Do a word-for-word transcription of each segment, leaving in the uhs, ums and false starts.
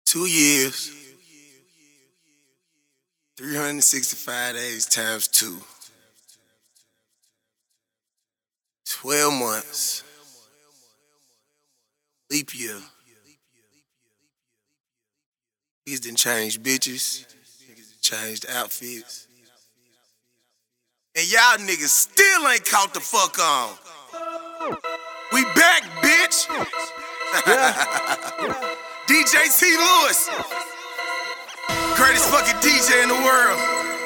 Two years, three hundred sixty-five days times two. twelve months. Leap year. Niggas done changed bitches. Niggas done changed outfits. And y'all niggas still ain't caught the fuck on. We back, bitch. D J T Lewis. Greatest fucking D J in the world.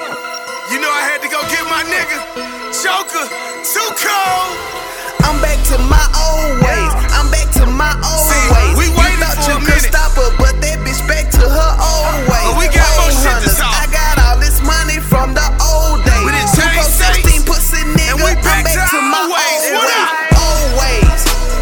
You know I had to go get my nigga, Joker, Too Cold. I'm back to my old ways. I'm back to my old See, ways. we waited you thought for you a could minute. stop her, but that bitch back to her old ways. But we got more Old shit to hunters, talk. I got all this money from the old days. We done two changed four sixteen pussy nigga. and we back I'm back to to, our my ways. old What ways. up? Old ways.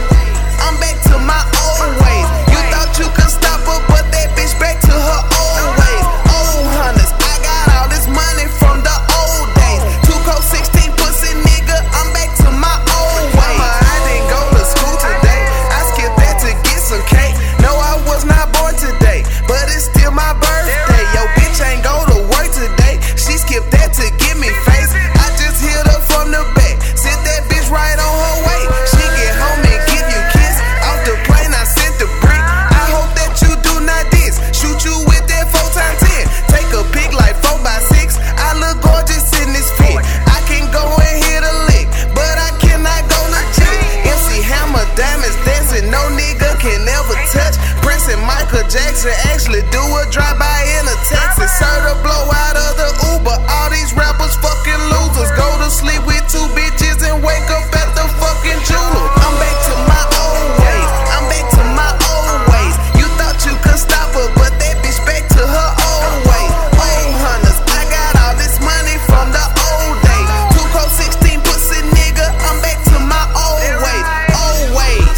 I'm back to my old ways. You thought you could stop her, but that bitch back to her old ways. Old hunters, I got all this money from the old days. two four sixteen pussy nigga. I'm back to my old ways. Mama, I didn't go to school today. I skipped that to get some cake. No, I was not born today, but it's still my birthday. Yo, bitch ain't go to work today. She skipped that to give me face. I just hit her from the back. Sent that bitch right on her way. She get home and give you kiss. Off the plane, I sent the brick. I hope that you do not diss. Shoot you with that four times ten. Take a pic like four by six. I look gorgeous in this fit. I can go and hit a lick, but I cannot go legit. M C Hammer, diamonds dancing, no nigga can ever touch. Prince and Michael Jackson actually do a drive-by in a taxi. Serve the blow out of the Uber. All these rappers fucking losers. Go to sleep with two bitches and wake up at the fucking jeweler. I'm back to my old ways. I'm back to my old ways. You thought you could stop her, but that bitch back to her old ways. Old hunters, I got all this money from the old days. two four sixteen pussy nigga. I'm back to my old ways. Old ways.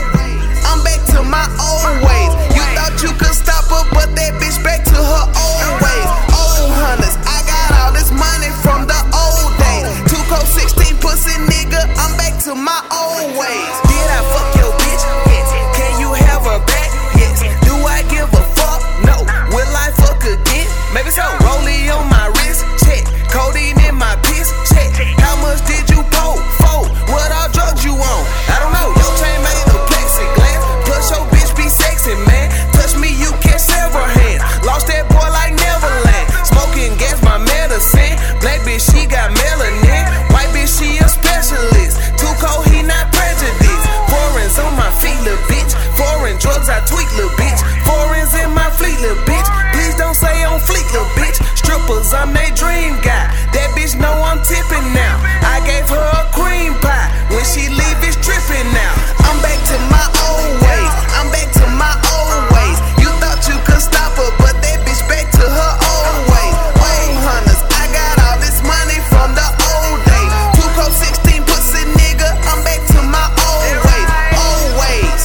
I'm back to my old ways. You thought you could stop her, but that bitch back to her old ways. Old hunters, I got all this money from the old days. two four sixteen pussy nigga. I'm back to my old ways. Did I fuck your bitch? Yes. Can you have her back? Yes. Do I give a fuck? No. Will I fuck again? Maybe so. Rollie on my wrist, check. Codeine in my piss, check. How much did you pull? Fold. What all drugs you on? I don't know. Your chain made of plexiglass. Plus your bitch be sexy, man. Touch me, you catch several hands. Lost that boy like Neverland. Smoking gas, my medicine. Black bitch, she got melanin. White bitch, she a specialist. Too cold, he not prejudiced. Foreigns on my feet, little bitch. Foreign drugs, I tweak, little bitch. Foreigns in my fleet, little bitch. Please don't say on fleek, little bitch. Strippers, I'm they dream guy. That bitch know I'm tipping now. I gave her a cream pie. When she leave, it's tripping now. I'm back to my old ways. I'm back to my old ways. You thought you could stop her, but that bitch back to her old ways. Old hunters, I got all this money from the old days. two four sixteen pussy nigga. I'm back to my old ways. Old ways.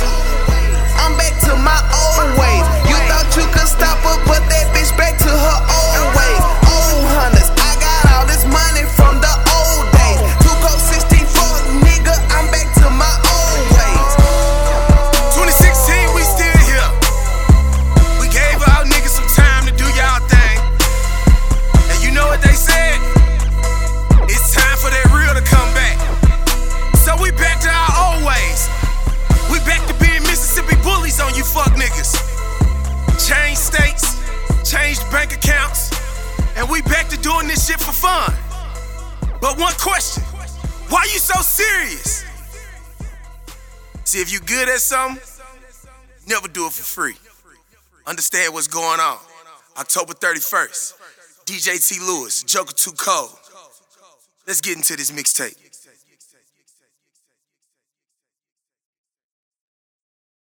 I'm back to my old ways. You thought you could stop her, but that bitch back to her old ways. Old hunters, I got all this money from the old days. two four sixteen fuck nigga. I'm back to my old ways. twenty sixteen, we still here. We gave our niggas some time to do y'all thing. And you know what they said? It's time for that real to come back. So we back to our old ways. We back to being Mississippi bullies on you fuck niggas. Changed states, changed bank accounts, and we back to doing this shit for fun. But one question, why you so serious? See, if you good at something, never do it for free. Understand what's going on. October thirty-first, D J T Lewis, Joker Too Cold. Let's get into this mixtape.